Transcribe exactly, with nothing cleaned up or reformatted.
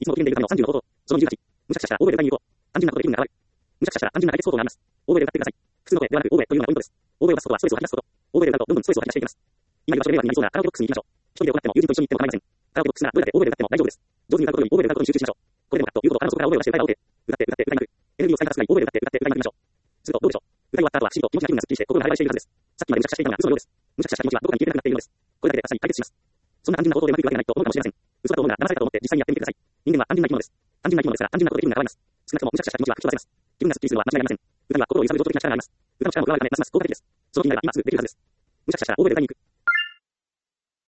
いつも危険でいるためのさんじゅうの方法。そのにじゅうはち。むしゃくしゃしたら欧米で歌いに行こう。単純なことで気分が上がる。むしゃくしゃしたら単純な解決方法があります。欧米で歌ってください。普通の声ではなく欧米というのがポイントです。欧米を出すことはストレスを吐き出すこと。欧米で歌うとどんどんストレスを吐き出していきます。今居場所で迷惑になりそうなカラオケボックスに行きましょう。一人で行っても友人と一緒に行っても構いません。カラオケボックスならどれだけ欧米で歌っても大丈夫です。上手に歌うことより欧米で歌うことに集中しましょう。これでもかということを腹の底から覚えをして歌い合おうて。歌って歌って歌いまくる。エネルギーを使い方少ない欧米で歌って歌って歌いまくりましょう。するとどうでしょう。歌い終わった後は不思議と気持ちが気分がすっきりして心が晴れ晴れしているはずです。さっきまでむしゃくしゃしていたのが嘘のようです。むしゃくしゃした気持ちはどこかに消えてなくなっているのです。これだけで明日に解決します。そんな単純な方法でうまくいくわけがないと思うかもしれません。嘘だと思うなら騙されたと思って実際にやってみてください。人間は単純な生き物です。単純な生き物ですが単純なことで気分が上がります。少なくともむしゃくしゃした気持ちは吹き飛ばせます。気分がすっきりするのは間違いありません。歌には心を揺さぶる動的な力があります。歌の力も加わるためますます効果的です。その気になれば今すぐできるはずです。むしゃくしゃしたら欧米で歌いに行く。